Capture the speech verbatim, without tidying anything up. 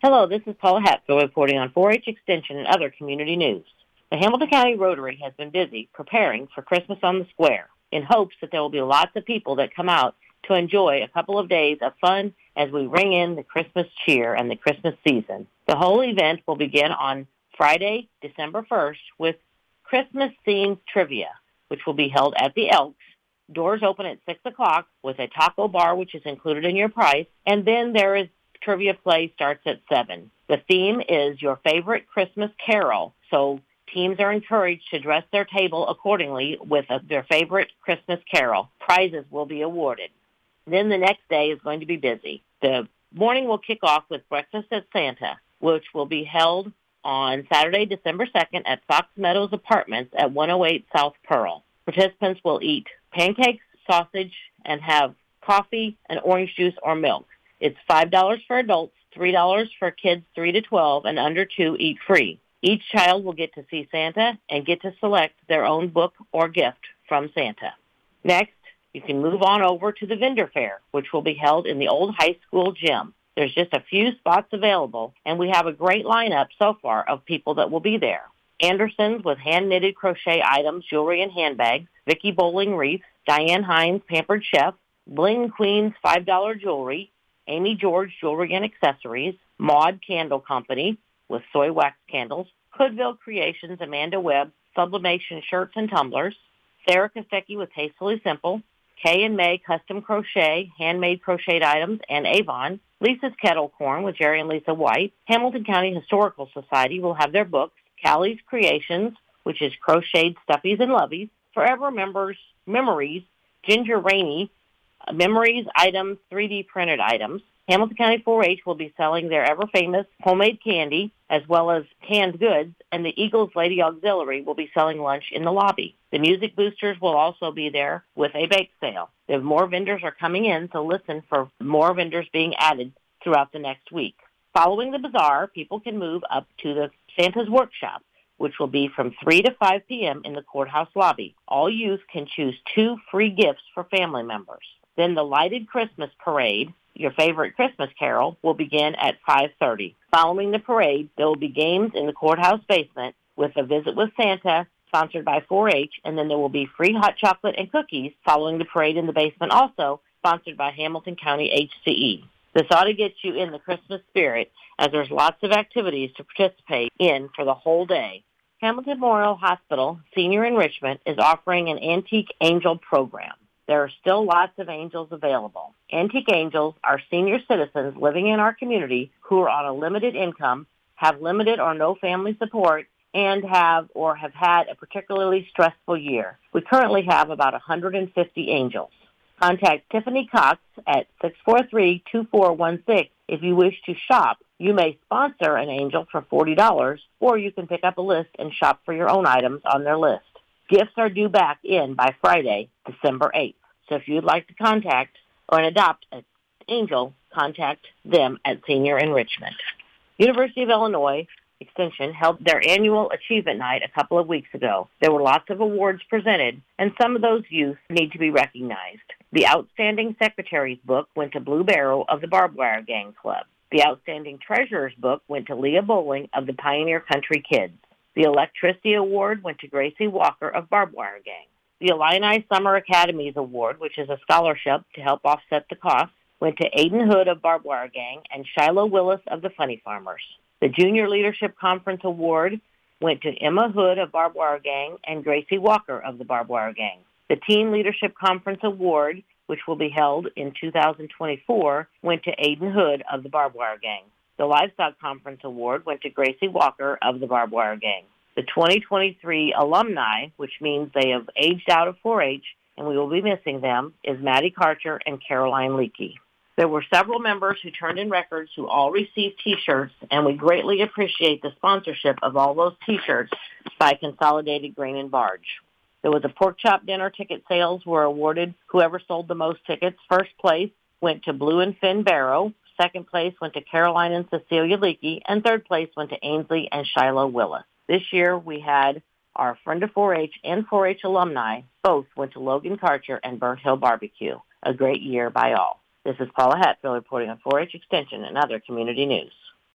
Hello, this is Paula Hatfield reporting on four H Extension and other community news. The Hamilton County Rotary has been busy preparing for Christmas on the Square in hopes that there will be lots of people that come out to enjoy a couple of days of fun as we ring in the Christmas cheer and the Christmas season. The whole event will begin on Friday, December first, with Christmas-themed trivia, which will be held at the Elks. Doors open at six o'clock with a taco bar, which is included in your price, and then there is trivia play starts at seven. The theme is your favorite Christmas carol, so teams are encouraged to dress their table accordingly with a, their favorite Christmas carol. Prizes will be awarded. Then the next day is going to be busy. The morning will kick off with Breakfast at Santa, which will be held on Saturday, December second at Fox Meadows Apartments at one oh eight South Pearl. Participants will eat pancakes, sausage, and have coffee and orange juice or milk. It's five dollars for adults, three dollars for kids three to twelve, and under two eat free. Each child will get to see Santa and get to select their own book or gift from Santa. Next, you can move on over to the vendor fair, which will be held in the old high school gym. There's just a few spots available, and we have a great lineup so far of people that will be there. Anderson's with hand-knitted crochet items, jewelry, and handbags, Vicky Bowling wreaths, Diane Hines Pampered Chef, Bling Queen's five dollar jewelry, Amy George Jewelry and Accessories, Maud Candle Company with soy wax candles, Hoodville Creations, Amanda Webb, Sublimation Shirts and Tumblers, Sarah Kostecki with Tastefully Simple, Kay and May Custom Crochet, Handmade Crocheted Items, and Avon, Lisa's Kettle Corn with Jerry and Lisa White. Hamilton County Historical Society will have their books, Callie's Creations, which is crocheted stuffies and loveys, Forever Members Memories, Ginger Rainey, Memories Items, three D printed items. Hamilton County four H will be selling their ever-famous homemade candy as well as canned goods, and the Eagles Lady Auxiliary will be selling lunch in the lobby. The Music Boosters will also be there with a bake sale. If more vendors are coming in, so listen for more vendors being added throughout the next week. Following the bazaar, people can move up to the Santa's Workshop, which will be from three to five p.m. in the courthouse lobby. All youth can choose two free gifts for family members. Then the Lighted Christmas Parade, your favorite Christmas carol, will begin at five thirty. Following the parade, there will be games in the courthouse basement with a visit with Santa, sponsored by four H, and then there will be free hot chocolate and cookies following the parade in the basement, also sponsored by Hamilton County H C E. This ought to get you in the Christmas spirit, as there's lots of activities to participate in for the whole day. Hamilton Memorial Hospital Senior Enrichment is offering an Antique Angel program. There are still lots of angels available. Antique Angels are senior citizens living in our community who are on a limited income, have limited or no family support, and have or have had a particularly stressful year. We currently have about one hundred fifty angels. Contact Tiffany Cox at six four three, two four one six if you wish to shop. You may sponsor an angel for forty dollars, or you can pick up a list and shop for your own items on their list. Gifts are due back in by Friday, December eighth. So if you'd like to contact or adopt an angel, contact them at Senior Enrichment. University of Illinois Extension held their annual achievement night a couple of weeks ago. There were lots of awards presented, and some of those youth need to be recognized. The Outstanding Secretary's book went to Blue Barrel of the Barbed Wire Gang Club. The Outstanding Treasurer's book went to Leah Bowling of the Pioneer Country Kids. The Electricity Award went to Gracie Walker of Barbed Wire Gang. The Illini Summer Academies Award, which is a scholarship to help offset the cost, went to Aiden Hood of Barbed Wire Gang and Shiloh Willis of the Funny Farmers. The Junior Leadership Conference Award went to Emma Hood of Barbed Wire Gang and Gracie Walker of the Barbed Wire Gang. The Teen Leadership Conference Award, which will be held in two thousand twenty-four, went to Aiden Hood of the Barbed Wire Gang. The Livestock Conference Award went to Gracie Walker of the Barbed Wire Gang. The twenty twenty-three alumni, which means they have aged out of four H, and we will be missing them, is Maddie Karcher and Caroline Leakey. There were several members who turned in records who all received T-shirts, and we greatly appreciate the sponsorship of all those T-shirts by Consolidated Grain and Barge. There was a pork chop dinner. Ticket sales were awarded. Whoever sold the most tickets, first place went to Blue and Finn Barrow. Second place went to Caroline and Cecilia Leakey, and third place went to Ainsley and Shiloh Willis. This year we had our Friend of four H and four H alumni. Both went to Logan Karcher and Burnt Hill Barbecue. A great year by all. This is Paula Hatfield reporting on four H Extension and other community news.